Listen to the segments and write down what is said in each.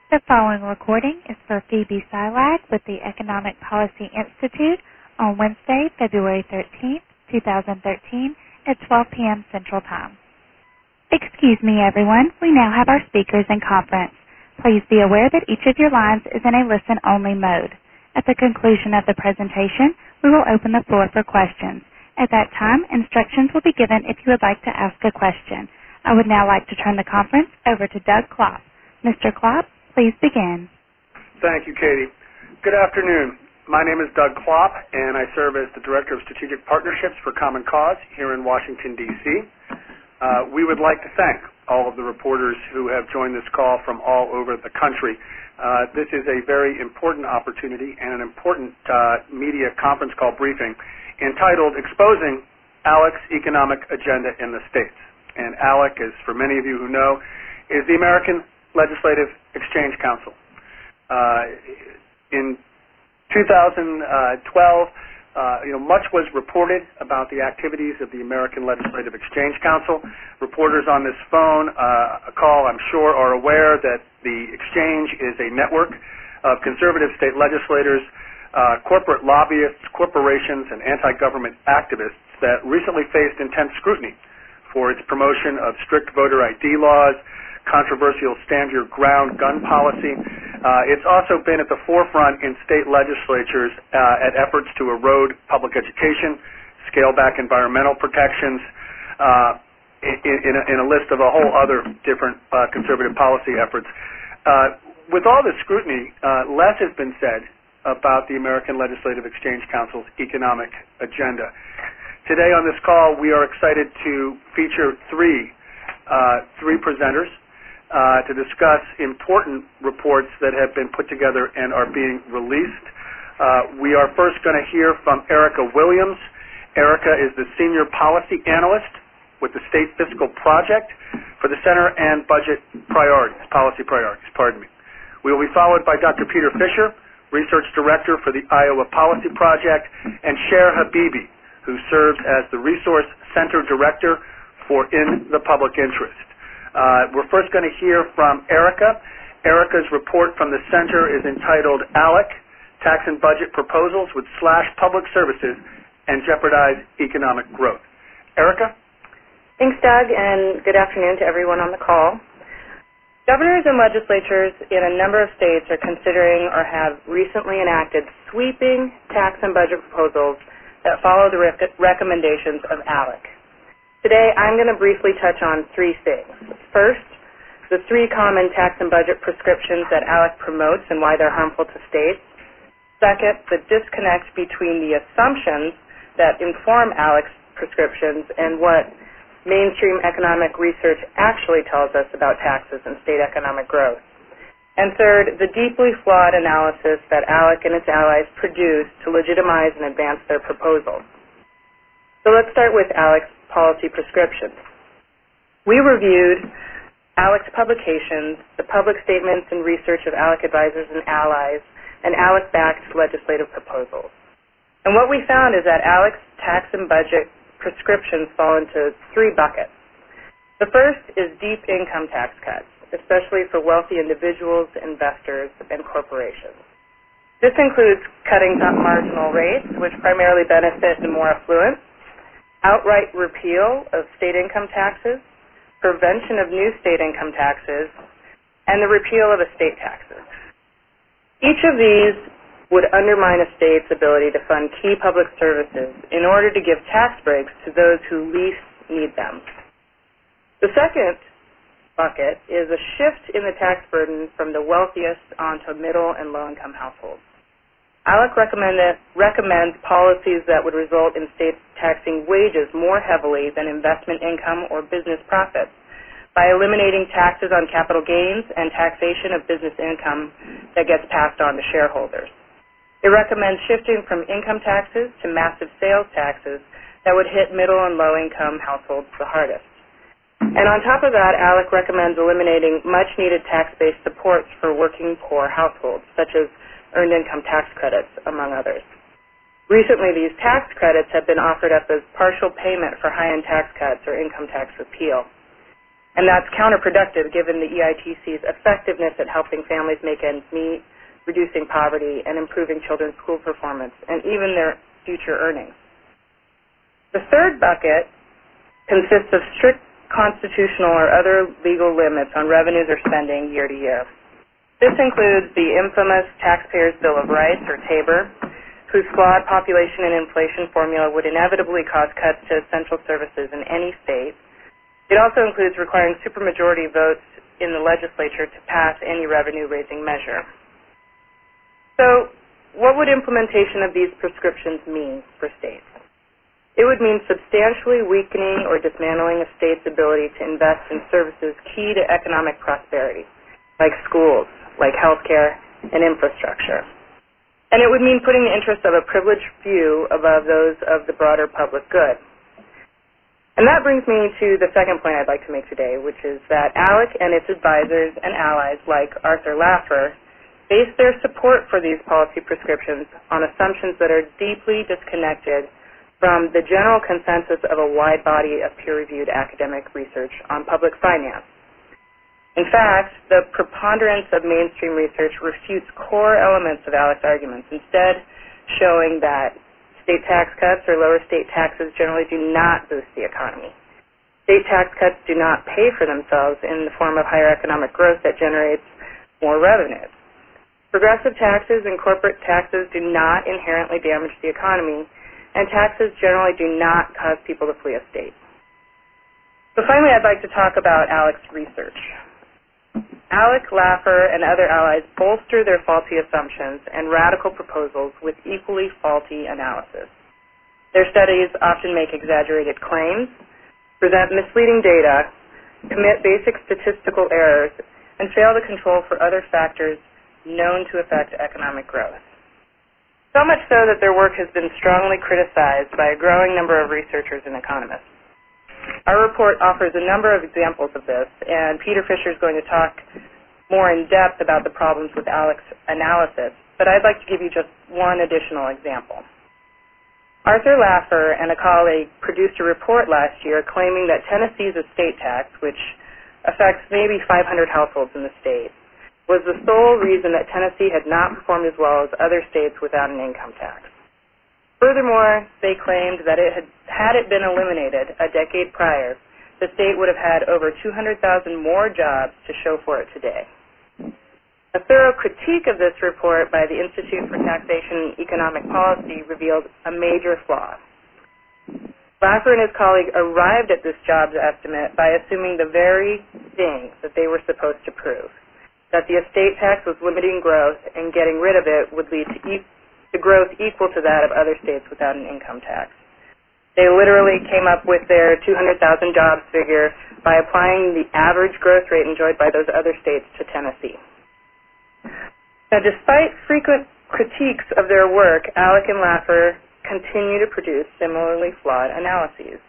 The following recording is for Phoebe Silag with the Economic Policy Institute on Wednesday, February 13th, 2013 at 12 p.m. Central Time. Excuse me, everyone. We now have our speakers in conference. Please be aware that each of your lines is in a listen-only mode. At the conclusion of the presentation, we will open the floor for questions. At that time, instructions will be given if you would like to ask a question. I would now like to turn the conference over to Doug Klopp. Mr. Klopp, please begin. Thank you, Katie. Good afternoon. My name is Doug Klopp, and I serve as the Director of Strategic Partnerships for Common Cause here in Washington, D.C. We would like to thank all of the reporters who have joined this call from all over the country. This is a very important opportunity and an important media conference call briefing entitled Exposing ALEC's Economic Agenda in the States. And ALEC, as for many of you who know, is the American Legislative Exchange Council. In 2012, much was reported about the activities of the American Legislative Exchange Council. Reporters on this phone call, I'm sure, are aware that the exchange is a network of conservative state legislators, corporate lobbyists, corporations, and anti-government activists that recently faced intense scrutiny for its promotion of strict voter ID laws, controversial stand your ground gun policy. It's also been at the forefront in state legislatures at efforts to erode public education, scale back environmental protections, in a list of a whole other different conservative policy efforts. With all this scrutiny, less has been said about the American Legislative Exchange Council's economic agenda. Today on this call, we are excited to feature three presenters to discuss important reports that have been put together and are being released. We are first going to hear from Erica Williams. Erica is the Senior Policy Analyst with the State Fiscal Project for the Center and Budget Policy Priorities. We will be followed by Dr. Peter Fisher, Research Director for the Iowa Policy Project, and Cher Habibi, who serves as the Resource Center Director for In the Public Interest. We're first going to hear from Erica. Erica's report from the center is entitled ALEC, Tax and Budget Proposals Would Slash Public Services and Jeopardize Economic Growth. Erica? Thanks, Doug, and good afternoon to everyone on the call. Governors and legislatures in a number of states are considering or have recently enacted sweeping tax and budget proposals that follow the recommendations of ALEC. Today, I'm going to briefly touch on three things. First, the three common tax and budget prescriptions that ALEC promotes and why they're harmful to states. Second, the disconnect between the assumptions that inform ALEC's prescriptions and what mainstream economic research actually tells us about taxes and state economic growth. And third, the deeply flawed analysis that ALEC and its allies produce to legitimize and advance their proposals. So let's start with ALEC's policy prescriptions. We reviewed ALEC's publications, the public statements and research of ALEC advisors and allies, and ALEC-backed legislative proposals. And what we found is that ALEC's tax and budget prescriptions fall into three buckets. The first is deep income tax cuts, especially for wealthy individuals, investors, and corporations. This includes cutting top marginal rates, which primarily benefit the more affluent, outright repeal of state income taxes, prevention of new state income taxes, and the repeal of estate taxes. Each of these would undermine a state's ability to fund key public services in order to give tax breaks to those who least need them. The second bucket is a shift in the tax burden from the wealthiest onto middle and low-income households. ALEC recommends policies that would result in states taxing wages more heavily than investment income or business profits by eliminating taxes on capital gains and taxation of business income that gets passed on to shareholders. It recommends shifting from income taxes to massive sales taxes that would hit middle and low-income households the hardest. And on top of that, ALEC recommends eliminating much-needed tax-based supports for working poor households, such as earned income tax credits, among others. Recently, these tax credits have been offered up as partial payment for high-end tax cuts or income tax repeal. And that's counterproductive given the EITC's effectiveness at helping families make ends meet, reducing poverty, and improving children's school performance, and even their future earnings. The third bucket consists of strict constitutional or other legal limits on revenues or spending year to year. This includes the infamous Taxpayers' Bill of Rights, or TABOR, whose flawed population and inflation formula would inevitably cause cuts to essential services in any state. It also includes requiring supermajority votes in the legislature to pass any revenue-raising measure. So, what would implementation of these prescriptions mean for states? It would mean substantially weakening or dismantling a state's ability to invest in services key to economic prosperity, like schools, like healthcare, and infrastructure. And it would mean putting the interests of a privileged few above those of the broader public good. And that brings me to the second point I'd like to make today, which is that ALEC and its advisors and allies like Arthur Laffer base their support for these policy prescriptions on assumptions that are deeply disconnected from the general consensus of a wide body of peer-reviewed academic research on public finance. In fact, the preponderance of mainstream research refutes core elements of ALEC's arguments, instead showing that state tax cuts or lower state taxes generally do not boost the economy. State tax cuts do not pay for themselves in the form of higher economic growth that generates more revenues. Progressive taxes and corporate taxes do not inherently damage the economy, and taxes generally do not cause people to flee a state. So finally, I'd like to talk about ALEC's research. ALEC, Laffer, and other allies bolster their faulty assumptions and radical proposals with equally faulty analysis. Their studies often make exaggerated claims, present misleading data, commit basic statistical errors, and fail to control for other factors known to affect economic growth. So much so that their work has been strongly criticized by a growing number of researchers and economists. Our report offers a number of examples of this, and Peter Fisher is going to talk more in depth about the problems with ALEC's analysis, but I'd like to give you just one additional example. Arthur Laffer and a colleague produced a report last year claiming that Tennessee's estate tax, which affects maybe 500 households in the state, was the sole reason that Tennessee had not performed as well as other states without an income tax. Furthermore, they claimed that had it been eliminated a decade prior, the state would have had over 200,000 more jobs to show for it today. A thorough critique of this report by the Institute for Taxation and Economic Policy revealed a major flaw. Laffer and his colleague arrived at this jobs estimate by assuming the very thing that they were supposed to prove, that the estate tax was limiting growth and getting rid of it would lead to growth equal to that of other states without an income tax. They literally came up with their 200,000 jobs figure by applying the average growth rate enjoyed by those other states to Tennessee. Now, despite frequent critiques of their work, ALEC and Laffer continue to produce similarly flawed analyses.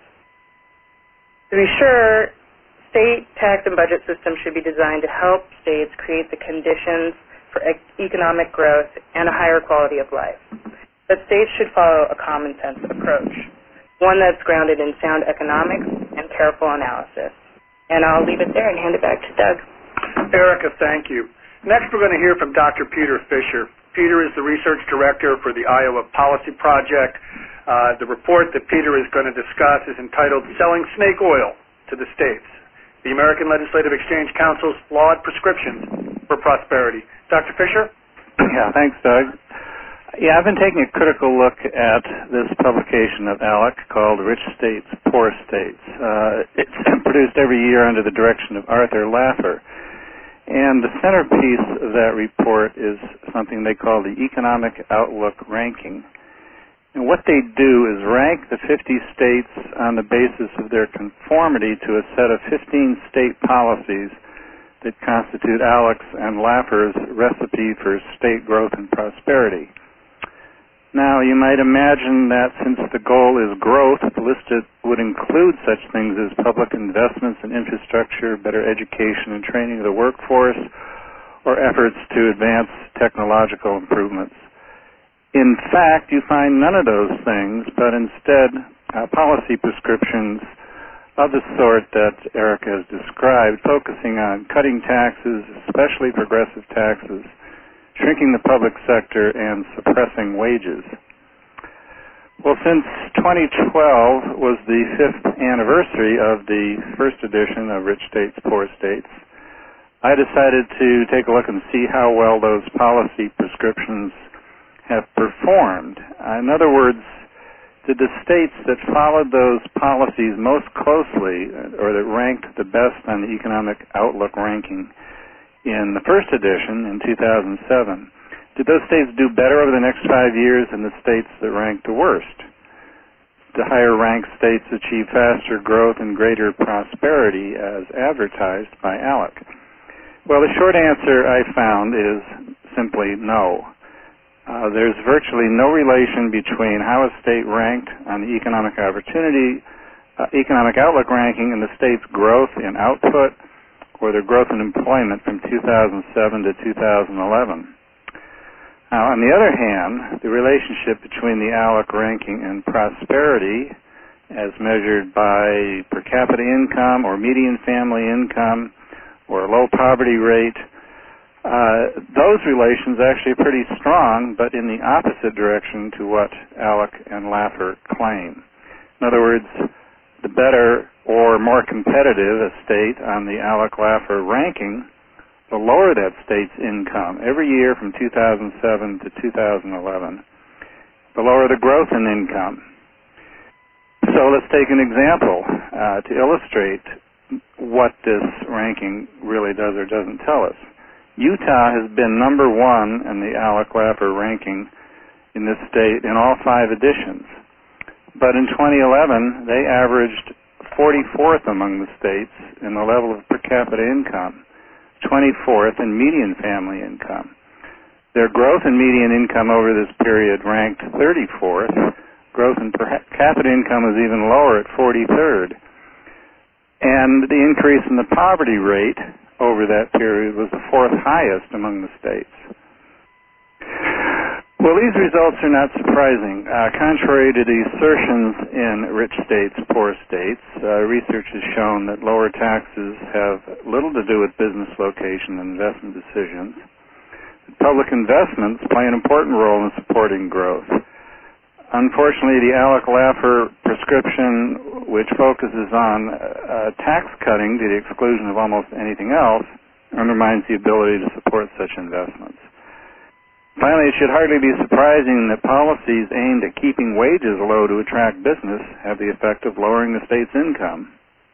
To be sure, state tax and budget systems should be designed to help states create the conditions for economic growth and a higher quality of life. But states should follow a common sense approach, one that's grounded in sound economics and careful analysis. And I'll leave it there and hand it back to Doug. Erica, thank you. Next, we're going to hear from Dr. Peter Fisher. Peter is the research director for the Iowa Policy Project. The report that Peter is going to discuss is entitled Selling Snake Oil to the States, the American Legislative Exchange Council's Flawed Prescriptions for Prosperity. Dr. Fisher? Yeah, thanks, Doug. Yeah, I've been taking a critical look at this publication of ALEC called Rich States, Poor States. It's produced every year under the direction of Arthur Laffer. And the centerpiece of that report is something they call the Economic Outlook Ranking. And what they do is rank the 50 states on the basis of their conformity to a set of 15 state policies that constitute ALEC's and Laffer's recipe for state growth and prosperity. Now, you might imagine that since the goal is growth, the list would include such things as public investments in infrastructure, better education and training of the workforce, or efforts to advance technological improvements. In fact, you find none of those things, but instead policy prescriptions of the sort that Erica has described, focusing on cutting taxes, especially progressive taxes, shrinking the public sector, and suppressing wages. Well, since 2012 was the 5th anniversary of the first edition of Rich States, Poor States, I decided to take a look and see how well those policy prescriptions have performed. In other words, did the states that followed those policies most closely, or that ranked the best on the economic outlook ranking in the first edition in 2007, did those states do better over the next 5 years than the states that ranked the worst? The higher-ranked states achieve faster growth and greater prosperity as advertised by ALEC. Well, the short answer I found is simply no. There's virtually no relation between how a state ranked on the economic outlook ranking and the state's growth in output or their growth in employment from 2007 to 2011. Now, on the other hand, the relationship between the ALEC ranking and prosperity, as measured by per capita income or median family income or low poverty rate, those relations actually are pretty strong, but in the opposite direction to what ALEC and Laffer claim. In other words, the better or more competitive a state on the ALEC-Laffer ranking, the lower that state's income every year from 2007 to 2011, the lower the growth in income. So let's take an example to illustrate what this ranking really does or doesn't tell us. Utah has been number one in the ALEC-Laffer ranking in this state in all 5 editions. But in 2011, they averaged 44th among the states in the level of per capita income, 24th in median family income. Their growth in median income over this period ranked 34th. Growth in per capita income was even lower at 43rd. And the increase in the poverty rate over that period was the 4th highest among the states. Well, these results are not surprising. Contrary to the assertions in Rich States, Poor States, research has shown that lower taxes have little to do with business location and investment decisions. Public investments play an important role in supporting growth. Unfortunately, the ALEC-Laffer prescription, which focuses on tax cutting to the exclusion of almost anything else, undermines the ability to support such investments. Finally, it should hardly be surprising that policies aimed at keeping wages low to attract business have the effect of lowering the state's income.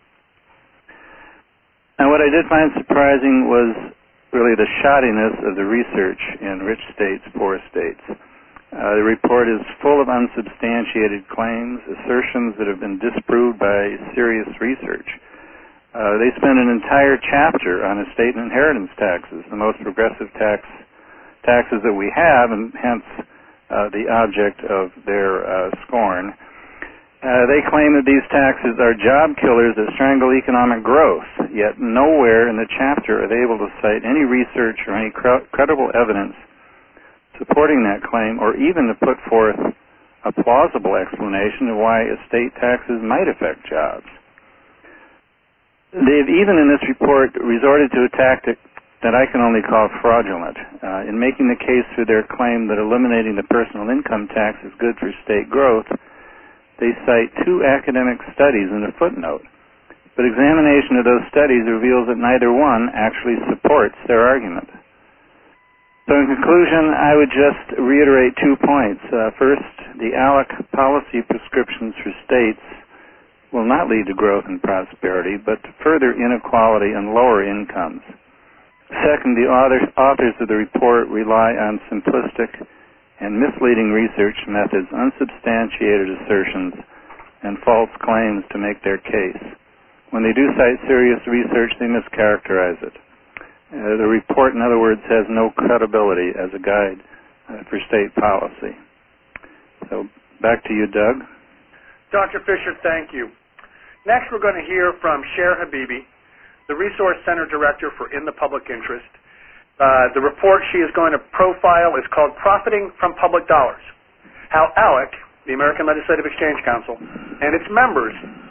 Now, what I did find surprising was really the shoddiness of the research in Rich States, Poor States. The report is full of unsubstantiated claims, assertions that have been disproved by serious research. They spend an entire chapter on estate and inheritance taxes, the most progressive taxes that we have, and hence the object of their scorn. They claim that these taxes are job killers that strangle economic growth, yet nowhere in the chapter are they able to cite any research or any credible evidence supporting that claim, or even to put forth a plausible explanation of why estate taxes might affect jobs. They've even in this report resorted to a tactic that I can only call fraudulent. In making the case for their claim that eliminating the personal income tax is good for state growth, they cite 2 academic studies in a footnote. But examination of those studies reveals that neither one actually supports their argument. So in conclusion, I would just reiterate 2 points. First, the ALEC policy prescriptions for states will not lead to growth and prosperity, but to further inequality and lower incomes. Second, the authors of the report rely on simplistic and misleading research methods, unsubstantiated assertions, and false claims to make their case. When they do cite serious research, they mischaracterize it. The report, in other words, has no credibility as a guide for state policy. So back to you, Doug. Dr. Fisher, thank you. Next, we're going to hear from Cher Habibi, the Resource Center Director for In the Public Interest. The report she is going to profile is called Profiting from Public Dollars: How ALEC, the American Legislative Exchange Council, and its members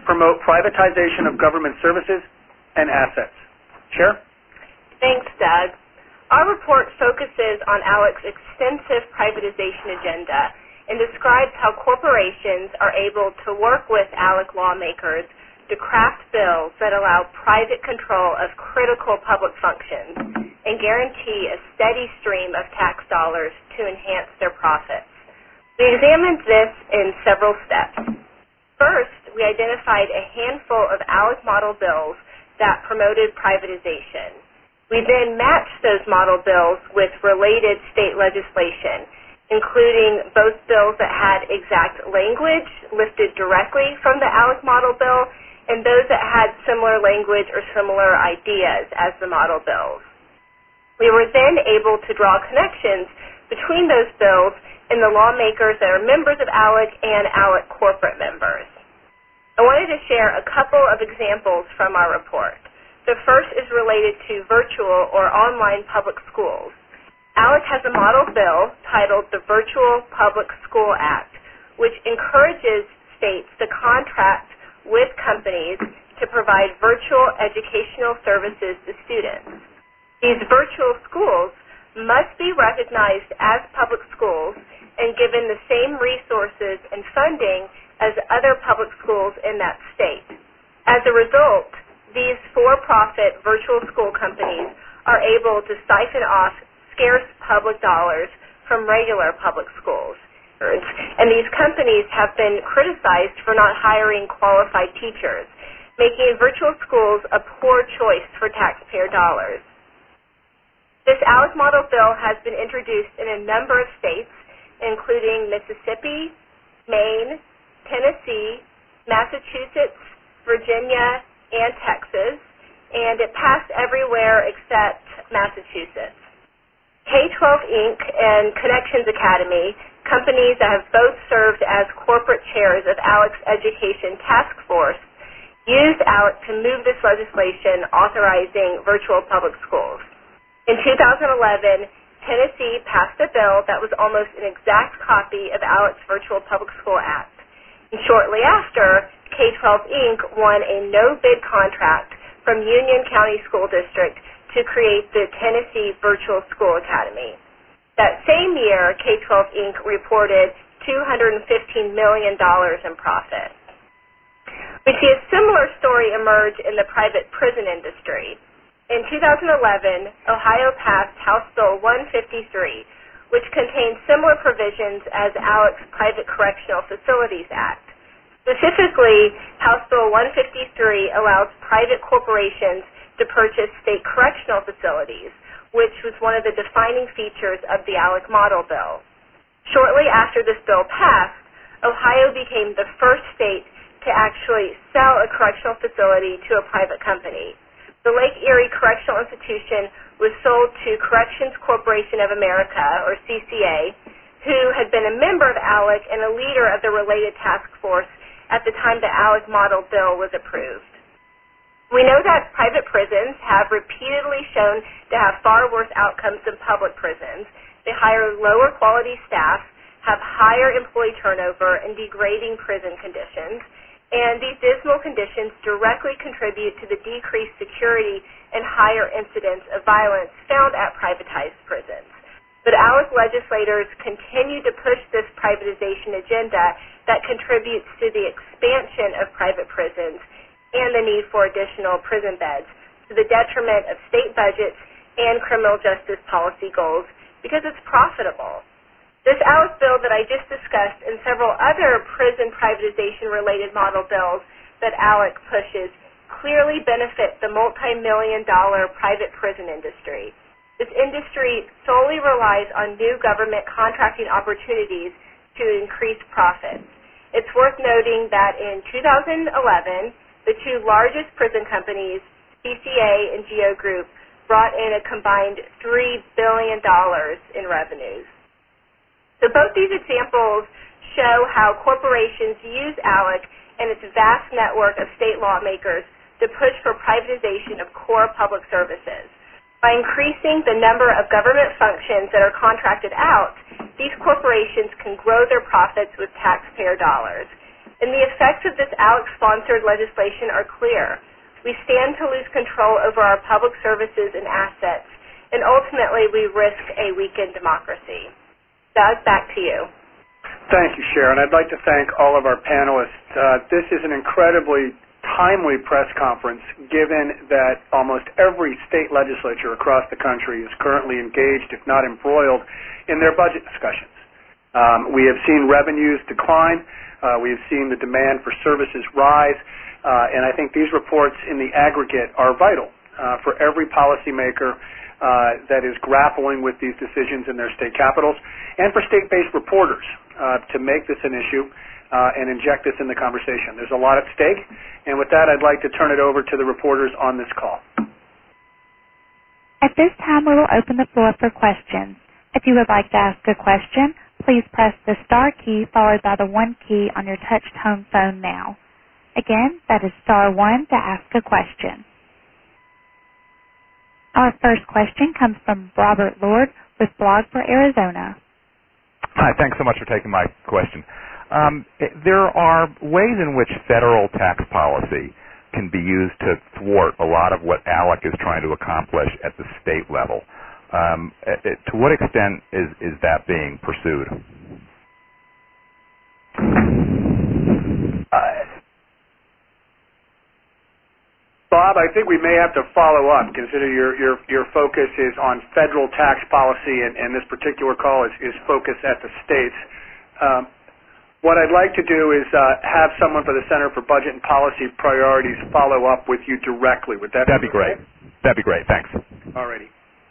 promote privatization of government services and assets. Chair? Thanks, Doug. Our report focuses on ALEC's extensive privatization agenda and describes how corporations are able to work with ALEC lawmakers to craft bills that allow private control of critical public functions and guarantee a steady stream of tax dollars to enhance their profits. We examined this in several steps. First, we identified a handful of ALEC model bills that promoted privatization. We then matched those model bills with related state legislation, including both bills that had exact language lifted directly from the ALEC model bill and those that had similar language or similar ideas as the model bills. We were then able to draw connections between those bills and the lawmakers that are members of ALEC and ALEC corporate members. I wanted to share a couple of examples from our report. The first is related to virtual or online public schools. ALEC has a model bill titled the Virtual Public School Act, which encourages states to contract with companies to provide virtual educational services to students. These virtual schools must be recognized as public schools and given the same resources and funding as other public schools in that state. As a result, these for-profit virtual school companies are able to siphon off scarce public dollars from regular public schools. And these companies have been criticized for not hiring qualified teachers, making virtual schools a poor choice for taxpayer dollars. This ALEC model bill has been introduced in a number of states, including Mississippi, Maine, Tennessee, Massachusetts, Virginia, and Texas, and it passed everywhere except Massachusetts. K-12 Inc. and Connections Academy, companies that have both served as corporate chairs of ALEC's Education Task Force, used ALEC to move this legislation authorizing virtual public schools. In 2011, Tennessee passed a bill that was almost an exact copy of ALEC's Virtual Public School Act. And shortly after, K-12 Inc. won a no-bid contract from Union County School District to create the Tennessee Virtual School Academy. That same year, K-12 Inc. reported $215 million in profit. We see a similar story emerge in the private prison industry. In 2011, Ohio passed House Bill 153, which contains similar provisions as ALEC's Private Correctional Facilities Act. Specifically, House Bill 153 allows private corporations to purchase state correctional facilities, which was one of the defining features of the ALEC model bill. Shortly after this bill passed, Ohio became the first state to actually sell a correctional facility to a private company. The Lake Erie Correctional Institution was sold to Corrections Corporation of America, or CCA, who had been a member of ALEC and a leader of the related task force at the time the ALEC model bill was approved. We know that private prisons have repeatedly shown to have far worse outcomes than public prisons. They hire lower quality staff, have higher employee turnover, and degrading prison conditions. And these dismal conditions directly contribute to the decreased security and higher incidence of violence found at privatized prisons. But ALEC legislators continue to push this privatization agenda that contributes to the expansion of private prisons and the need for additional prison beds, to the detriment of state budgets and criminal justice policy goals, because it's profitable. This ALEC bill that I just discussed and several other prison privatization-related model bills that ALEC pushes clearly benefit the multi-million-dollar private prison industry. This industry solely relies on new government contracting opportunities to increase profits. It's worth noting that in 2011, the two largest prison companies, CCA and GEO Group, brought in a combined $3 billion in revenues. So both these examples show how corporations use ALEC and its vast network of state lawmakers to push for privatization of core public services. By increasing the number of government functions that are contracted out, these corporations can grow their profits with taxpayer dollars. And the effects of this ALEC-sponsored legislation are clear. We stand to lose control over our public services and assets, and ultimately we risk a weakened democracy. Doug, back to you. Thank you, Sharon. I'd like to thank all of our panelists. This is an incredibly timely press conference, given that almost every state legislature across the country is currently engaged, if not embroiled, in their budget discussions. We have seen revenues decline. We have seen the demand for services rise. And I think these reports in the aggregate are vital for every policymaker that is grappling with these decisions in their state capitals, and for state-based reporters to make this an issue and inject this in the conversation. There's a lot at stake, and with that, I'd like to turn it over to the reporters on this call. At this time, we will open the floor for questions. If you would like to ask a question, please press the star key followed by the 1 key on your touch-tone phone now. Again, that is star 1 to ask a question. Our first question comes from Robert Lord with Blog for Arizona. Hi, thanks so much for taking my question. There are ways in which federal tax policy can be used to thwart a lot of what ALEC is trying to accomplish at the state level. To what extent is that being pursued? Bob, I think we may have to follow up, consider your focus is on federal tax policy, and this particular call is focused at the states. What I'd like to do is have someone for the Center for Budget and Policy Priorities follow up with you directly. That'd be great. That'd be great. Thanks. Alrighty.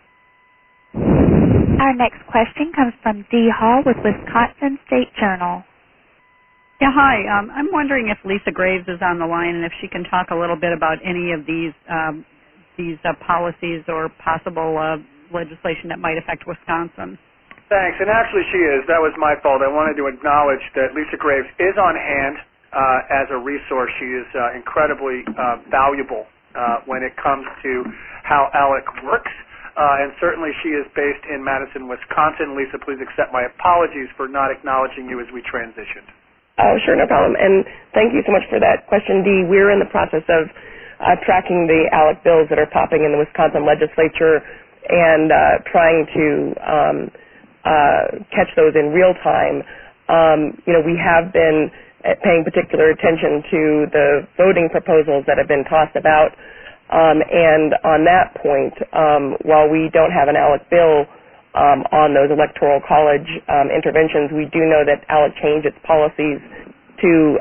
Our next question comes from Dee Hall with Wisconsin State Journal. Yeah, hi. I'm wondering if Lisa Graves is on the line and if she can talk a little bit about any of these policies or possible legislation that might affect Wisconsin. Thanks, and actually she is. That was my fault. I wanted to acknowledge that Lisa Graves is on hand as a resource. She is incredibly valuable when it comes to how ALEC works, and certainly she is based in Madison, Wisconsin. Lisa, please accept my apologies for not acknowledging you as we transitioned. Oh, sure, no problem. And thank you so much for that question, Dee. We're in the process of tracking the ALEC bills that are popping in the Wisconsin legislature and trying to catch those in real time. We have been paying particular attention to the voting proposals that have been tossed about. And on that point, while we don't have an ALEC bill on those electoral college interventions, we do know that ALEC changed its policies to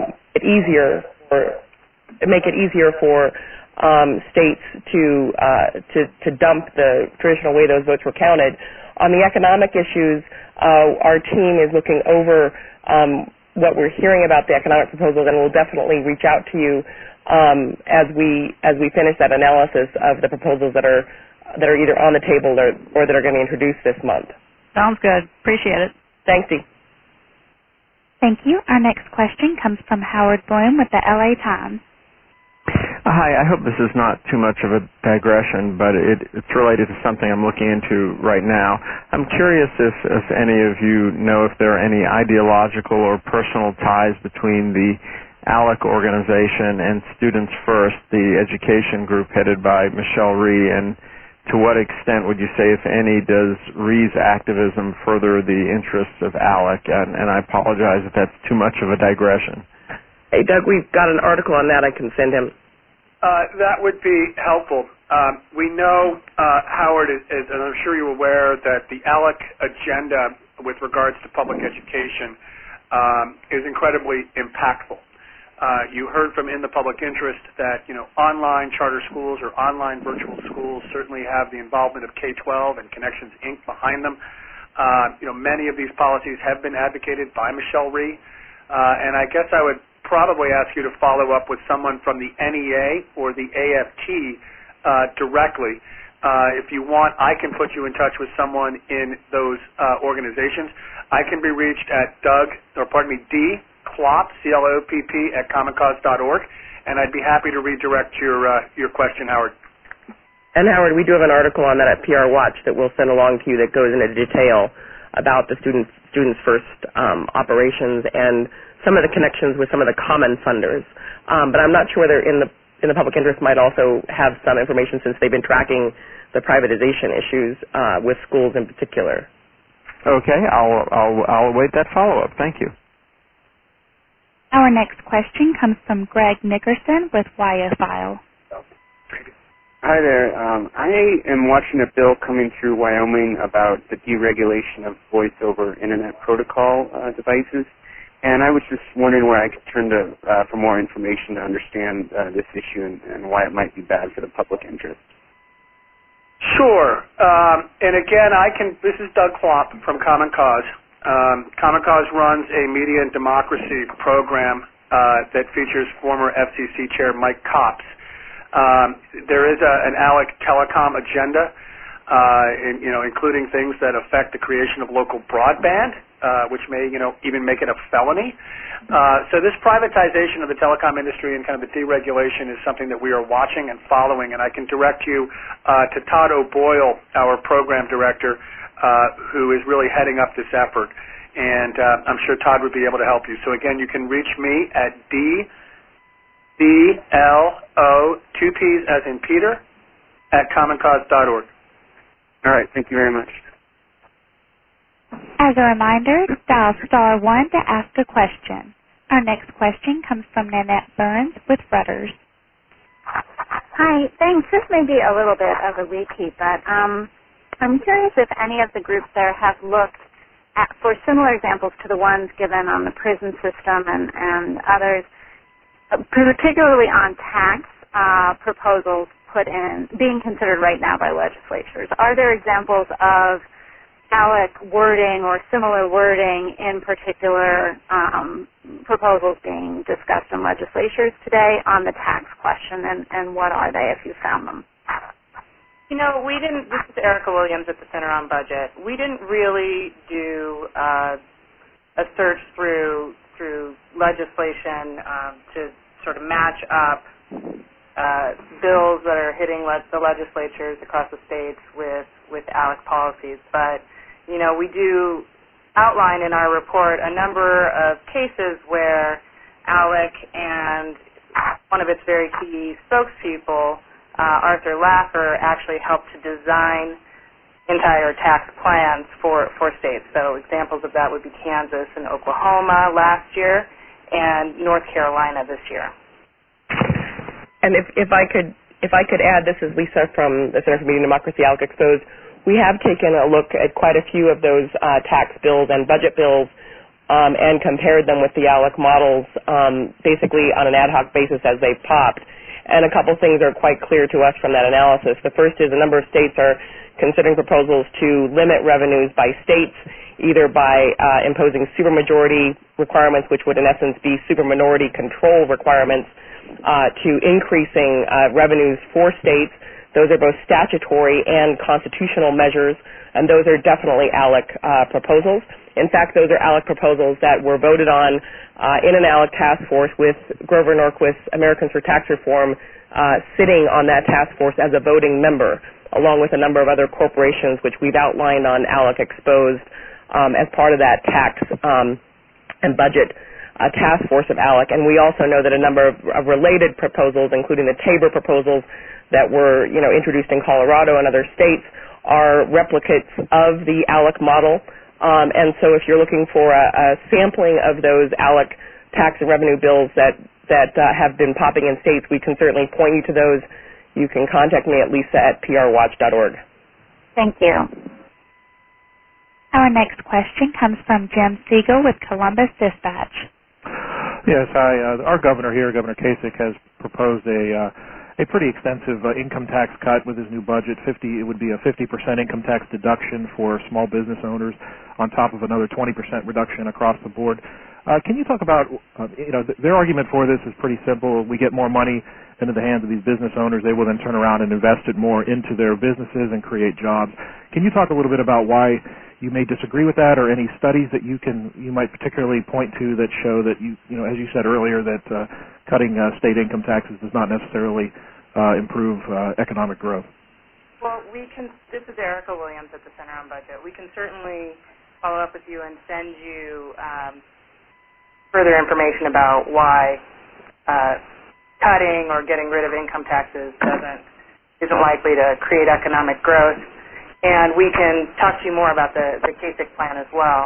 make it easier for states to dump the traditional way those votes were counted. On the economic issues, our team is looking over what we're hearing about the economic proposals, and we'll definitely reach out to you as we finish that analysis of the proposals that are either on the table or that are going to be introduced this month. Sounds good. Appreciate it. Thanks, Dee. Thank you. Our next question comes from Howard Bloom with the LA Times. Hi, I hope this is not too much of a digression, but it's related to something I'm looking into right now. I'm curious if any of you know if there are any ideological or personal ties between the ALEC organization and Students First, the education group headed by Michelle Rhee, and to what extent would you say, if any, does Rhee's activism further the interests of ALEC? And I apologize if that's too much of a digression. Hey, Doug, we've got an article on that I can send him. That would be helpful. We know, Howard, and I'm sure you're aware, that the ALEC agenda with regards to public education is incredibly impactful. You heard from In the Public Interest that online charter schools or online virtual schools certainly have the involvement of K-12 and Connections, Inc. behind them. Many of these policies have been advocated by Michelle Rhee, and I guess I would probably ask you to follow up with someone from the NEA or the AFT directly. If you want, I can put you in touch with someone in those organizations. I can be reached at D. Klopp, CLOPP, at commoncause.org, and I'd be happy to redirect your question, Howard. And Howard, we do have an article on that at PR Watch that we'll send along to you that goes into detail about the Students First operations and some of the connections with some of the common funders. But I'm not sure whether in the public interest might also have some information since they've been tracking the privatization issues with schools in particular. Okay, I'll await that follow-up. Thank you. Our next question comes from Greg Nickerson with Wyophile. Hi there. I am watching a bill coming through Wyoming about the deregulation of voice over Internet protocol devices, and I was just wondering where I could turn to for more information to understand this issue and why it might be bad for the public interest. Sure. And again, this is Doug Klomp from Common Cause. Common Cause runs a media and democracy program that features former FCC Chair Mike Copps. There is an ALEC telecom agenda, including things that affect the creation of local broadband, which may, even make it a felony. So this privatization of the telecom industry and kind of the deregulation is something that we are watching and following, and I can direct you to Todd O'Boyle, our program director, who is really heading up this effort. And I'm sure Todd would be able to help you. So again, you can reach me at DBLO, 2 P's as in Peter, at commoncause.org. All right. Thank you very much. As a reminder, dial star 1 to ask a question. Our next question comes from Nanette Burns with Rudders. Hi, thanks. This may be a little bit of a repeat, but I'm curious if any of the groups there have looked for similar examples to the ones given on the prison system and others, particularly on tax proposals being considered right now by legislatures. Are there examples of ALEC wording or similar wording in particular proposals being discussed in legislatures today on the tax question, and what are they if you found them? We didn't, this is Erica Williams at the Center on Budget. We didn't really do a search through legislation to sort of match up bills that are hitting the legislatures across the states with ALEC policies. But, we do outline in our report a number of cases where ALEC and one of its very key spokespeople, Arthur Laffer, actually helped to design entire tax plans for states. So examples of that would be Kansas and Oklahoma last year and North Carolina this year. And if I could add, this is Lisa from the Center for Media and Democracy, ALEC Exposed. We have taken a look at quite a few of those tax bills and budget bills and compared them with the ALEC models basically on an ad hoc basis as they popped. And a couple things are quite clear to us from that analysis. The first is a number of states are considering proposals to limit revenues by states, either by imposing supermajority requirements, which would in essence be superminority control requirements, to increasing revenues for states. Those are both statutory and constitutional measures, and those are definitely ALEC proposals. In fact, those are ALEC proposals that were voted on in an ALEC task force with Grover Norquist, Americans for Tax Reform, sitting on that task force as a voting member, along with a number of other corporations, which we've outlined on ALEC Exposed as part of that tax and budget task force of ALEC. And we also know that a number of related proposals, including the Tabor proposals that were introduced in Colorado and other states, are replicates of the ALEC model. And so if you're looking for a sampling of those ALEC tax and revenue bills that have been popping in states, we can certainly point you to those. You can contact me at lisa@prwatch.org. Thank you. Our next question comes from Jim Siegel with Columbus Dispatch. Yes, hi. Our governor here, Governor Kasich, has proposed a pretty extensive income tax cut with his new budget. It would be a 50% income tax deduction for small business owners on top of another 20% reduction across the board. Can you talk about, their argument for this is pretty simple. We get more money into the hands of these business owners. They will then turn around and invest it more into their businesses and create jobs. Can you talk a little bit about why you may disagree with that, or any studies that you might particularly point to that show that as you said earlier, that cutting state income taxes does not necessarily improve economic growth? Well, this is Erica Williams at the Center on Budget. We can certainly follow up with you and send you further information about why cutting or getting rid of income taxes isn't likely to create economic growth. And we can talk to you more about the KSIC plan as well.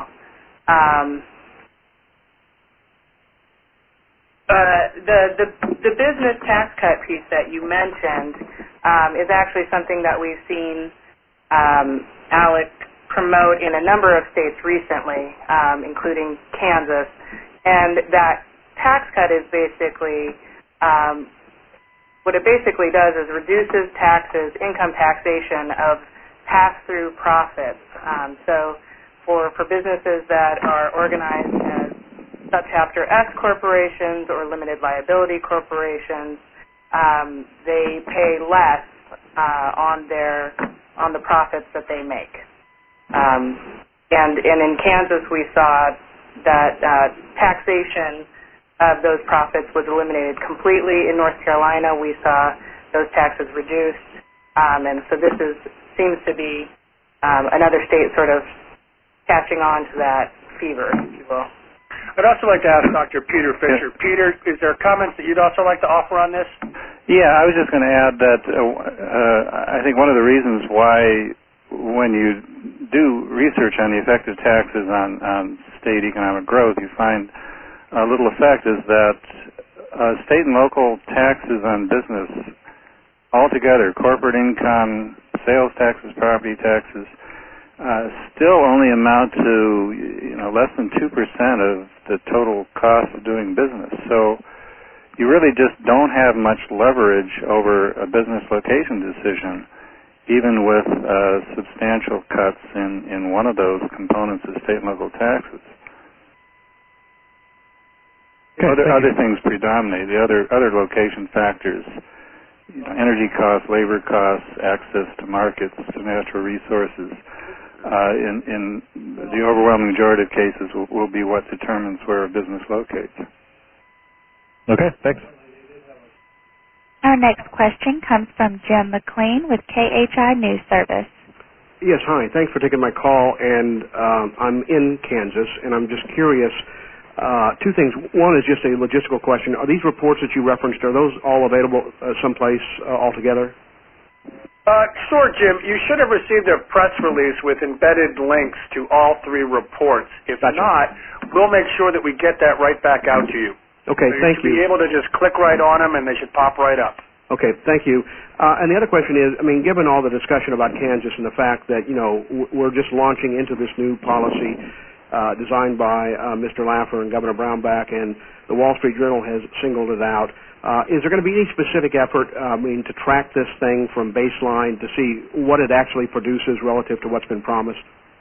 The business tax cut piece that you mentioned is actually something that we've seen ALEC promote in a number of states recently, including Kansas. And that tax cut is basically, what it basically does is reduces taxes, income taxation of pass-through profits. So for businesses that are organized as subchapter S corporations or limited liability corporations, they pay less on the profits that they make. And in Kansas, we saw that taxation of those profits was eliminated completely. In North Carolina, we saw those taxes reduced, and so this seems to be another state sort of catching on to that fever, if you will. I'd also like to ask Dr. Peter Fisher. Yes. Peter, is there comments that you'd also like to offer on this? Yeah, I was just going to add that I think one of the reasons why when you do research on the effect of taxes on state economic growth, you find a little effect is that state and local taxes on business altogether, corporate income, sales taxes, property taxes, still only amount to less than 2% of the total cost of doing business. So you really just don't have much leverage over a business location decision, even with substantial cuts in one of those components of state and local taxes. Okay, other things predominate. The other location factors, energy costs, labor costs, access to markets, to natural resources, in the overwhelming majority of cases will be what determines where a business locates. Okay, thanks. Our next question comes from Jim McLean with KHI News Service. Yes, hi. Thanks for taking my call, and I'm in Kansas, and I'm just curious. Two things. One is just a logistical question. Are these reports that you referenced, are those all available someplace altogether? Sure, Jim. You should have received a press release with embedded links to all three reports. If not, we'll make sure that we get that right back out to you. Okay, so thank you. You should be able to just click right on them, and they should pop right up. Okay, thank you. And the other question is, given all the discussion about Kansas and the fact that, we're just launching into this new policy designed by Mr. Laffer and Governor Brownback, and the Wall Street Journal has singled it out, is there going to be any specific effort, to track this thing from baseline to see what it actually produces relative to what's been promised?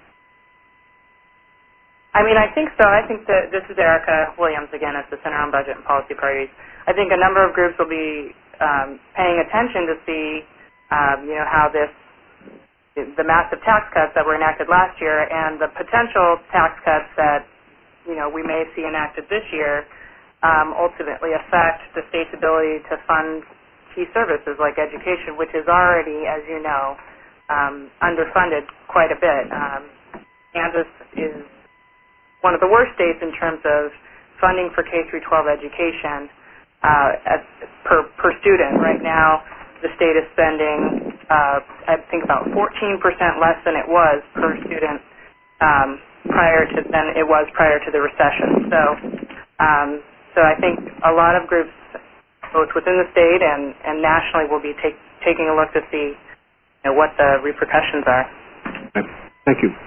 I think so. I think that this is Erica Williams again at the Center on Budget and Policy Priorities. I think a number of groups will be paying attention to see, how the massive tax cuts that were enacted last year and the potential tax cuts that, we may see enacted this year ultimately affect the state's ability to fund key services like education, which is already, as you know, underfunded quite a bit. Kansas is one of the worst states in terms of funding for K-12 education per student. Right now, the state is spending, I think, about 14% less than it was per student prior to the recession. So I think a lot of groups, both within the state and nationally, will be taking a look to see what the repercussions are. Thank you.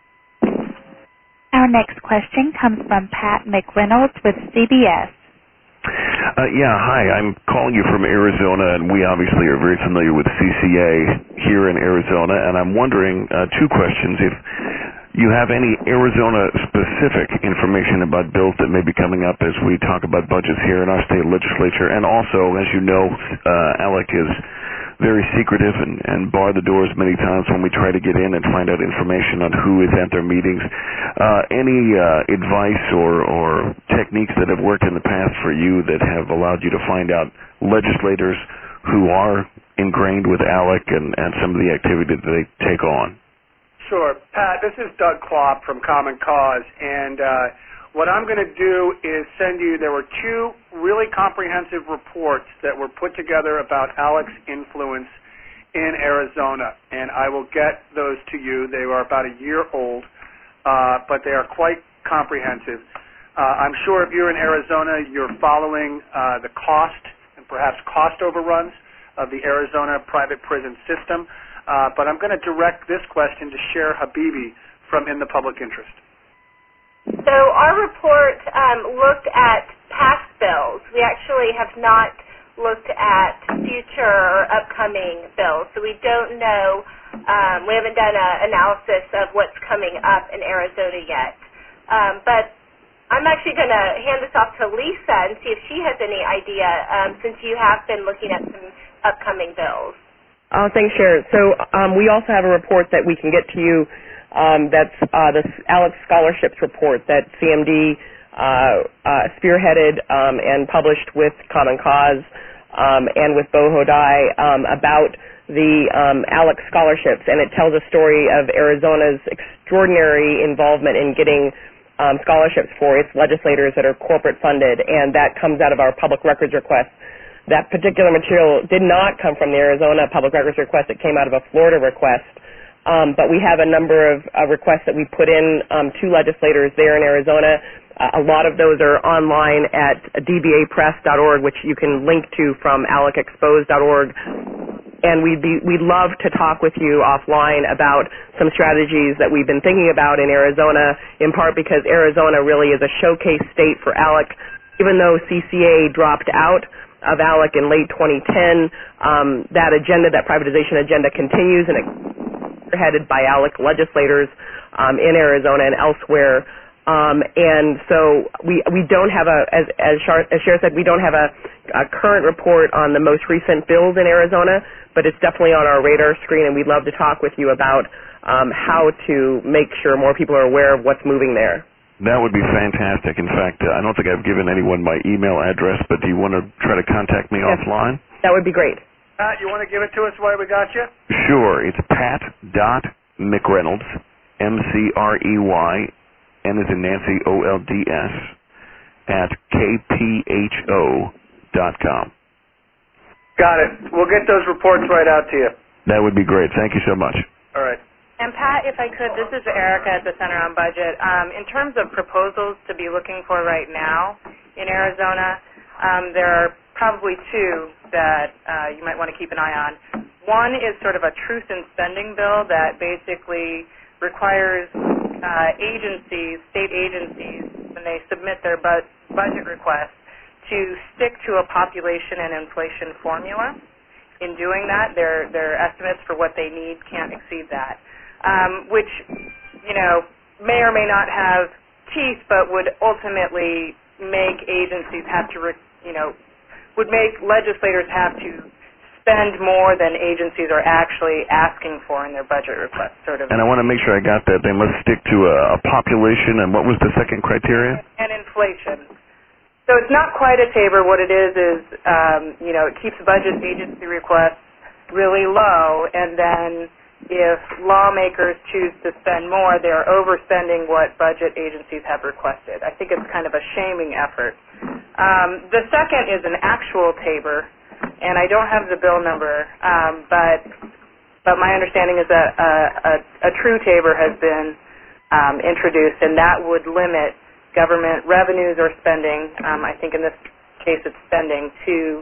Our next question comes from Pat McReynolds with CBS. Hi. I'm calling you from Arizona, and we obviously are very familiar with CCA here in Arizona, and I'm wondering two questions. If you have any Arizona-specific information about bills that may be coming up as we talk about budgets here in our state legislature, and also, as you know, ALEC is very secretive and bar the doors many times when we try to get in and find out information on who is at their meetings. Any advice or techniques that have worked in the past for you that have allowed you to find out legislators who are ingrained with ALEC and some of the activity that they take on? Sure. Pat, this is Doug Klopp from Common Cause, and what I'm going to do is send you, there were two really comprehensive reports that were put together about ALEC's influence in Arizona, and I will get those to you. They are about a year old, but they are quite comprehensive. I'm sure if you're in Arizona, you're following the cost and perhaps cost overruns of the Arizona private prison system, but I'm going to direct this question to Cher Habibi from In the Public Interest. So our report looked at past bills. We actually have not looked at future or upcoming bills, so we don't know. We haven't done an analysis of what's coming up in Arizona yet. But I'm actually going to hand this off to Lisa and see if she has any idea, since you have been looking at some upcoming bills. Thanks, Cher. So we also have a report that we can get to you. That's the ALEC Scholarships Report that CMD spearheaded and published with Common Cause and with Bo Hodai about the ALEC scholarships, and it tells a story of Arizona's extraordinary involvement in getting scholarships for its legislators that are corporate funded, and that comes out of our public records request. That particular material did not come from the Arizona public records request. It came out of a Florida request. But we have a number of requests that we put in to legislators there in Arizona. A lot of those are online at dbapress.org, which you can link to from alecexposed.org. And we'd love to talk with you offline about some strategies that we've been thinking about in Arizona, in part because Arizona really is a showcase state for ALEC. Even though CCA dropped out of ALEC in late 2010, that agenda, that privatization agenda continues, and it's headed by ALEC legislators in Arizona and elsewhere. And so we don't have as Cher said, we don't have a current report on the most recent bills in Arizona, but it's definitely on our radar screen, and we'd love to talk with you about how to make sure more people are aware of what's moving there. That would be fantastic. In fact, I don't think I've given anyone my email address, but do you want to try to contact me offline? That would be great. Pat, you want to give it to us while we got you? Sure. It's pat.mcreynolds, M-C-R-E-Y, N as in Nancy, O-L-D-S, at kpho.com. Got it. We'll get those reports right out to you. That would be great. Thank you so much. All right. And Pat, if I could, this is Erica at the Center on Budget. In terms of proposals to be looking for right now in Arizona, there are probably two that you might want to keep an eye on. One is sort of a truth in spending bill that basically requires state agencies, when they submit their budget requests, to stick to a population and inflation formula. In doing that, their estimates for what they need can't exceed that. Which, may or may not have teeth, but would ultimately make agencies have to, would make legislators have to spend more than agencies are actually asking for in their budget requests, sort of. And I want to make sure I got that. They must stick to a population, and what was the second criteria? And inflation. So it's not quite a tabor. What it is, it keeps budget agency requests really low, and then if lawmakers choose to spend more, they're overspending what budget agencies have requested. I think it's kind of a shaming effort. The second is an actual tabor, and I don't have the bill number, but my understanding is that a true tabor has been introduced, and that would limit government revenues or spending. I think in this case it's spending to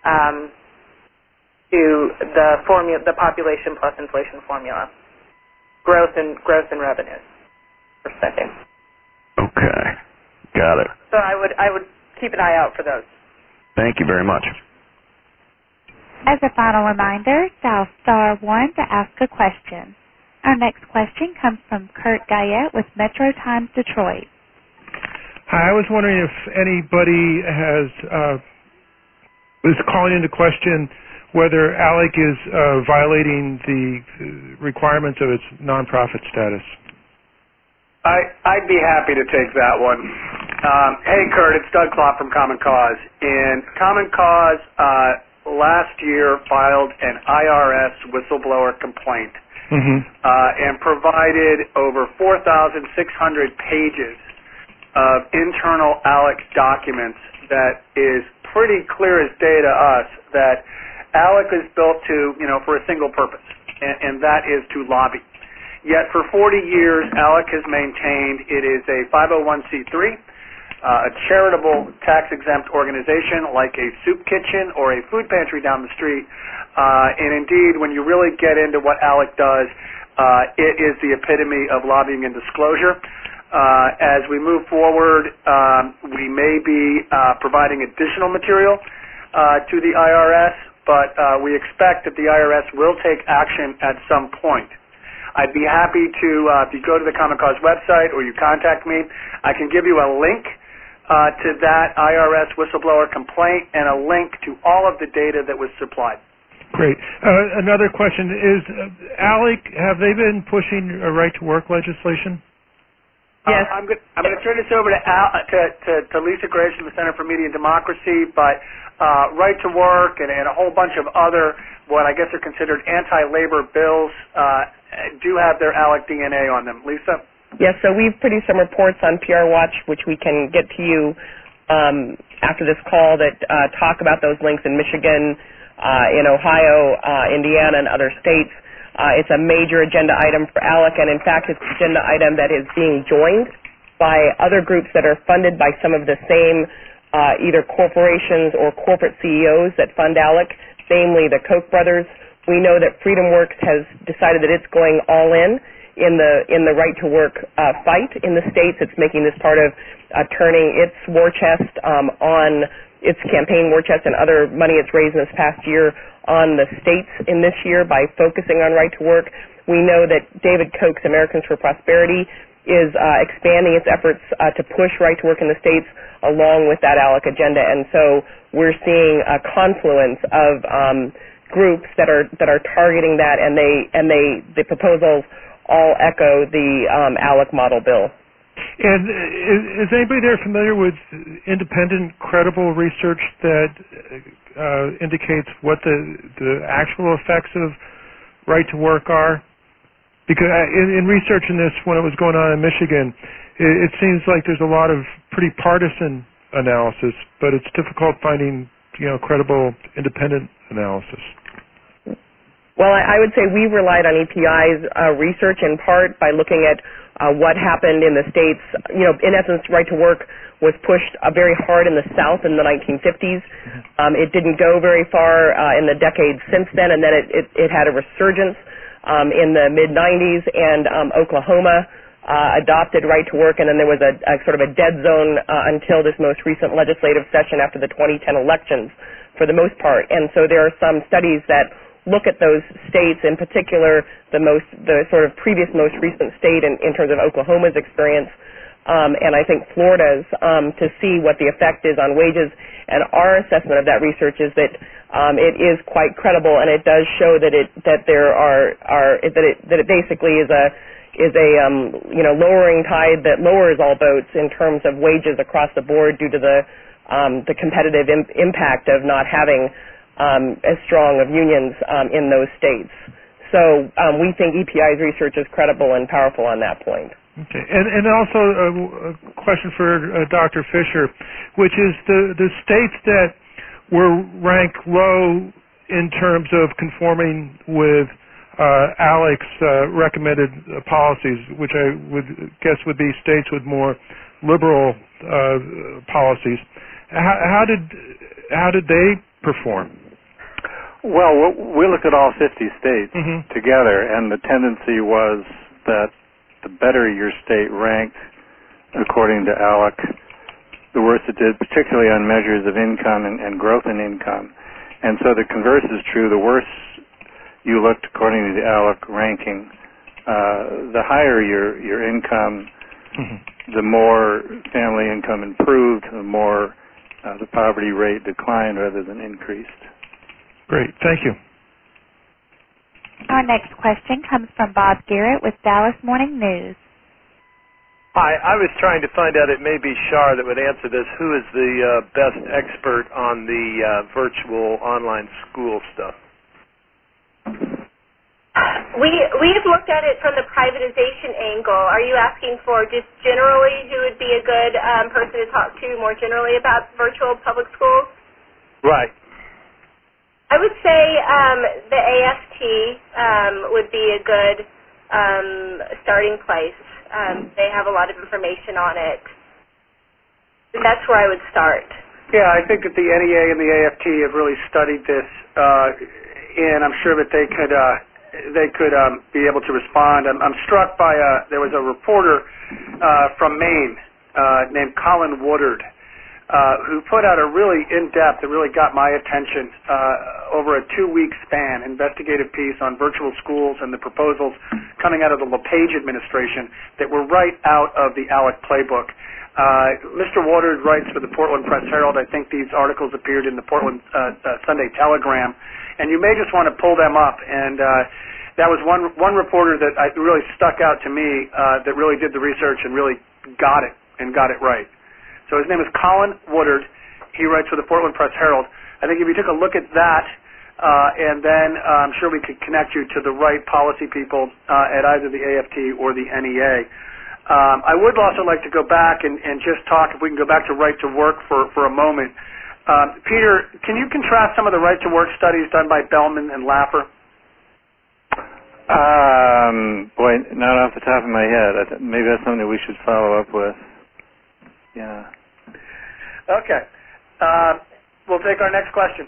the population plus inflation formula, growth in revenues per second. Okay, got it. So I would keep an eye out for those. Thank you very much. As a final reminder, dial star 1 to ask a question. Our next question comes from Kurt Guyette with Metro Times Detroit. Hi, I was wondering if anybody is calling into question whether ALEC is violating the requirements of its nonprofit status. I'd be happy to take that one. Hey, Kurt, it's Doug Klopp from Common Cause. And Common Cause last year filed an IRS whistleblower complaint and provided over 4,600 pages of internal ALEC documents that is pretty clear as day to us that ALEC is built to, for a single purpose, and that is to lobby. Yet for 40 years, ALEC has maintained it is a 501c3, a charitable tax-exempt organization like a soup kitchen or a food pantry down the street. And indeed, when you really get into what ALEC does, it is the epitome of lobbying and disclosure. As we move forward, we may be providing additional material to the IRS, but we expect that the IRS will take action at some point. I'd be happy to, if you go to the Common Cause website or you contact me, I can give you a link to that IRS whistleblower complaint and a link to all of the data that was supplied. Great. Another question is, ALEC, have they been pushing a right-to-work legislation? Yes. I'm going to turn this over to Lisa Graves from the Center for Media and Democracy, but right to work and a whole bunch of other what I guess are considered anti-labor bills do have their ALEC DNA on them. Lisa? Yes, so we've produced some reports on PR Watch, which we can get to you after this call, that talk about those links in Michigan, in Ohio, Indiana, and other states. It's a major agenda item for ALEC, and in fact, it's an agenda item that is being joined by other groups that are funded by some of the same either corporations or corporate CEOs that fund ALEC, namely the Koch brothers. We know that FreedomWorks has decided that it's going all in the right-to-work fight in the states. It's making this part of turning its war chest on its campaign war chest and other money it's raised in this past year on the states in this year by focusing on right-to-work. We know that David Koch's Americans for Prosperity is expanding its efforts to push right-to-work in the states along with that ALEC agenda, and so we're seeing a confluence of groups that are targeting that, and the proposals all echo the ALEC model bill. And is anybody there familiar with independent, credible research that indicates what the actual effects of right to work are? Because in researching this, when it was going on in Michigan, it seems like there's a lot of pretty partisan analysis, but it's difficult finding credible, independent analysis. Well, I would say we relied on EPI's research in part by looking at what happened in the states. In essence, right to work was pushed very hard in the South in the 1950s. It didn't go very far in the decades since then, and then it had a resurgence in the mid-90s, and Oklahoma adopted right to work, and then there was a sort of a dead zone until this most recent legislative session after the 2010 elections, for the most part. And so there are some studies that look at those states, in particular the sort of previous most recent state in terms of Oklahoma's experience, and I think Florida's, to see what the effect is on wages. And our assessment of that research is that it is quite credible, and it does show that it basically is a lowering tide that lowers all boats in terms of wages across the board due to the competitive impact of not having as strong of unions in those states. So we think EPI's research is credible and powerful on that point. Okay, and also a question for Dr. Fisher, which is the states that were ranked low in terms of conforming with ALEC's recommended policies, which I would guess would be states with more liberal policies. How did they perform? Well, we looked at all 50 states together, and the tendency was that the better your state ranked, according to ALEC, the worse it did, particularly on measures of income and growth in income. And so the converse is true. The worse you looked according to the ALEC ranking, the higher your income, the more family income improved, the more the poverty rate declined rather than increased. Great. Thank you. Our next question comes from Bob Garrett with Dallas Morning News. Hi, I was trying to find out, it may be Shar that would answer this, who is the best expert on the virtual online school stuff? We've looked at it from the privatization angle. Are you asking for just generally who would be a good person to talk to more generally about virtual public schools? Right. I would say the AFT would be a good starting place. They have a lot of information on it. And that's where I would start. Yeah, I think that the NEA and the AFT have really studied this, and I'm sure that they could be able to respond. I'm struck by there was a reporter from Maine named Colin Woodard who put out a really in-depth, it really got my attention over a 2-week span, investigative piece on virtual schools and the proposals coming out of the LePage administration that were right out of the ALEC playbook. Mr. Woodard writes for the Portland Press Herald. I think these articles appeared in the Portland Sunday Telegram, and you may just want to pull them up. And that was one reporter that really stuck out to me that really did the research and really got it right. So his name is Colin Woodard. He writes for the Portland Press Herald. I think if you took a look at that, and then I'm sure we could connect you to the right policy people at either the AFT or the NEA. I would also like to go back and just talk, if we can go back to right to work for a moment. Peter, can you contrast some of the right to work studies done by Bellman and Laffer? Boy, not off the top of my head. Maybe that's something that we should follow up with. Yeah. Okay. We'll take our next question.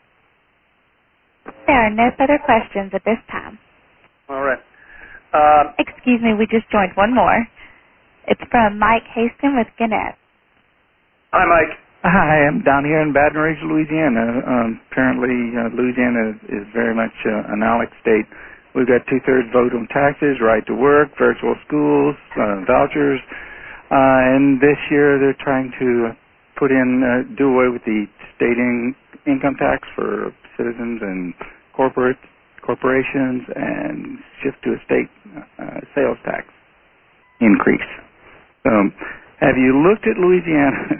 There are no further questions at this time. All right. Excuse me, we just joined one more. It's from Mike Haston with Gannett. Hi, Mike. Hi, I'm down here in Baton Rouge, Louisiana. Apparently, Louisiana is very much an ALEC state. We've got 2/3 vote on taxes, right to work, virtual schools, vouchers, and this year they're trying to do away with the state income tax for citizens and corporations and shift to a state sales tax increase. So, have you looked at Louisiana?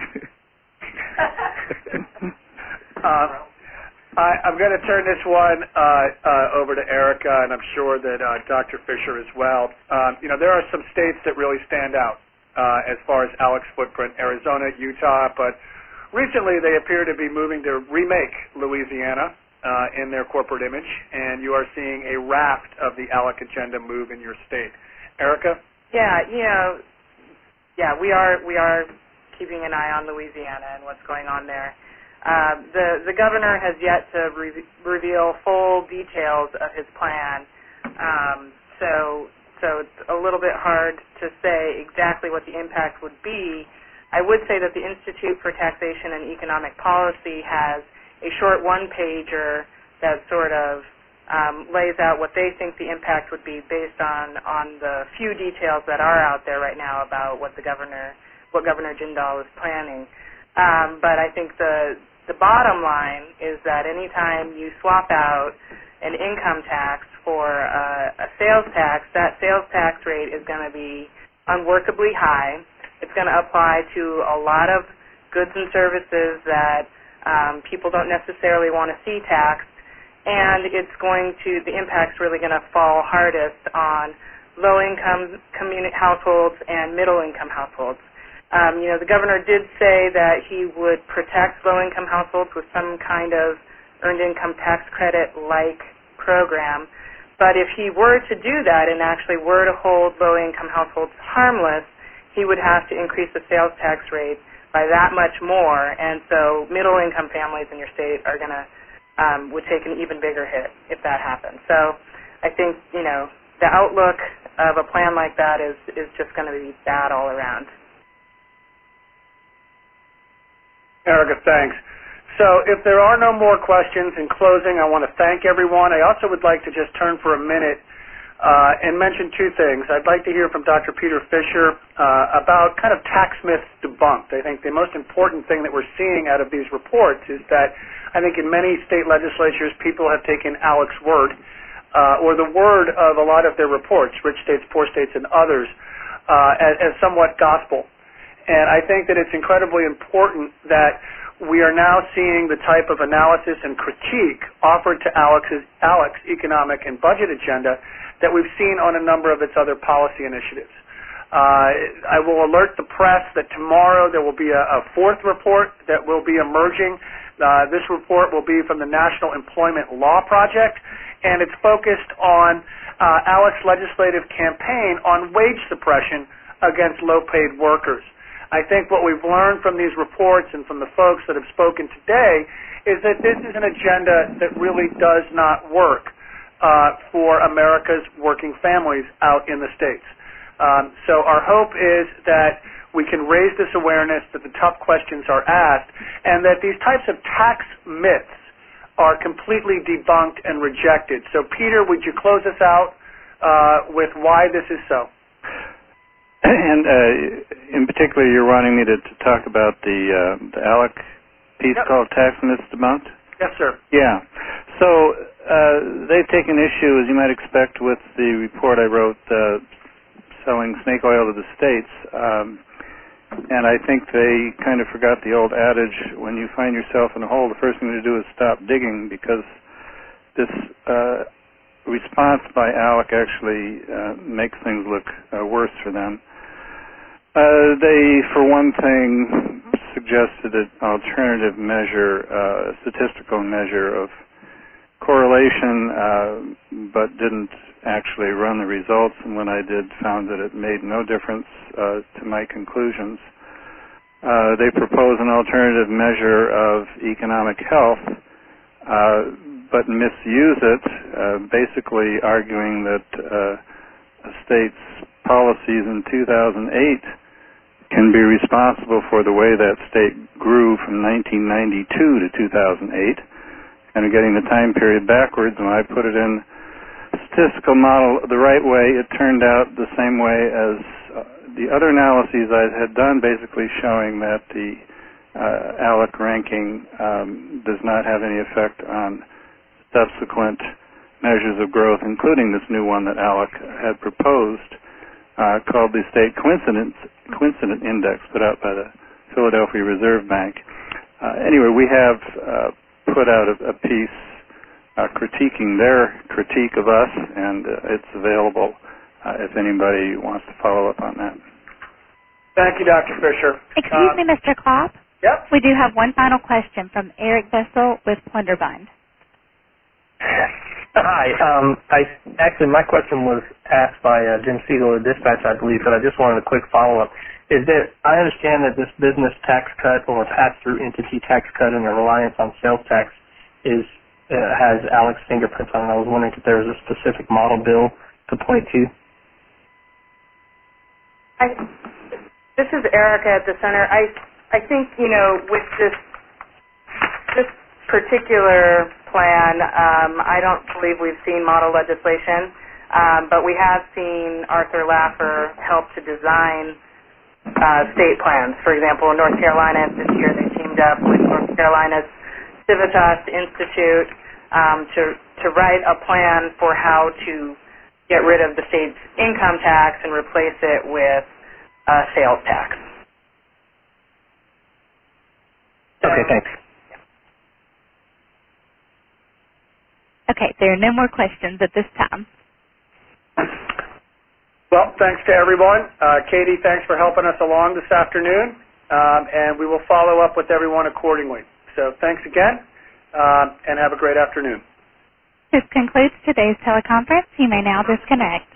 I'm going to turn this one over to Erica, and I'm sure that Dr. Fisher as well. There are some states that really stand out as far as ALEC's footprint, Arizona, Utah, but recently they appear to be moving to remake Louisiana in their corporate image, and you are seeing a raft of the ALEC agenda move in your state. Erica? Yeah, we are keeping an eye on Louisiana and what's going on there. The governor has yet to reveal full details of his plan, so it's a little bit hard to say exactly what the impact would be. I would say that the Institute for Taxation and Economic Policy has a short one-pager that sort of lays out what they think the impact would be based on the few details that are out there right now about what Governor Jindal is planning. But I think the bottom line is that anytime you swap out an income tax for a sales tax, that sales tax rate is going to be unworkably high. It's going to apply to a lot of goods and services that people don't necessarily want to see taxed, and the impact's really going to fall hardest on low-income households and middle-income households. The governor did say that he would protect low-income households with some kind of earned income tax credit-like program, but if he were to do that and actually were to hold low-income households harmless, he would have to increase the sales tax rate by that much more, and so middle-income families in your state are going to would take an even bigger hit if that happens. So I think the outlook of a plan like that is just going to be bad all around. Erica, thanks. So if there are no more questions, in closing, I want to thank everyone. I also would like to just turn for a minute and mention two things. I'd like to hear from Dr. Peter Fisher about kind of tax myths debunked. I think the most important thing that we're seeing out of these reports is that I think in many state legislatures people have taken ALEC's word or the word of a lot of their reports, rich states, poor states, and others, as somewhat gospel. And I think that it's incredibly important that we are now seeing the type of analysis and critique offered to ALEC's economic and budget agenda that we've seen on a number of its other policy initiatives. I will alert the press that tomorrow there will be a fourth report that will be emerging. This report will be from the National Employment Law Project, and it's focused on ALEC's legislative campaign on wage suppression against low-paid workers. I think what we've learned from these reports and from the folks that have spoken today is that this is an agenda that really does not work for America's working families out in the states. So our hope is that we can raise this awareness, that the tough questions are asked, and that these types of tax myths are completely debunked and rejected. So Peter, would you close us out with why this is so? And in particular, you're wanting me to talk about the ALEC piece called Tax Myths Debunked? Yes, sir. Yeah. So they've taken issue, as you might expect, with the report I wrote, Selling Snake Oil to the States. And I think they kind of forgot the old adage, when you find yourself in a hole, the first thing to do is stop digging, because this response by ALEC actually makes things look worse for them. They, for one thing, suggested an alternative measure, a statistical measure of correlation, but didn't actually run the results, and when I did, found that it made no difference to my conclusions. They propose an alternative measure of economic health, but misuse it, basically arguing that a state's policies in 2008 can be responsible for the way that state grew from 1992 to 2008, and getting the time period backwards. When I put it in statistical model the right way, it turned out the same way as the other analyses I had done, basically showing that the ALEC ranking does not have any effect on subsequent measures of growth, including this new one that ALEC had proposed, called the State Coincident Index, put out by the Philadelphia Reserve Bank. Anyway, we have put out a piece critiquing their critique of us, and it's available if anybody wants to follow up on that. Thank you, Dr. Fisher. Excuse me, Mr. Klopp? Yep. We do have one final question from Eric Bessel with Plunderbund. Hi. Actually, my question was asked by Jim Siegel of Dispatch, I believe, but I just wanted a quick follow-up. I understand that this business tax cut or pass-through entity tax cut and the reliance on sales tax has ALEC's fingerprints on it. I was wondering if there was a specific model bill to point to. This is Erica at the center. I think, with this particular plan, I don't believe we've seen model legislation, but we have seen Arthur Laffer help to design state plans. For example, in North Carolina this year they teamed up with North Carolina's Civitas Institute to write a plan for how to get rid of the state's income tax and replace it with sales tax. Okay, thanks. Okay, there are no more questions at this time. Well, thanks to everyone. Katie, thanks for helping us along this afternoon, and we will follow up with everyone accordingly. So thanks again, and have a great afternoon. This concludes today's teleconference. You may now disconnect.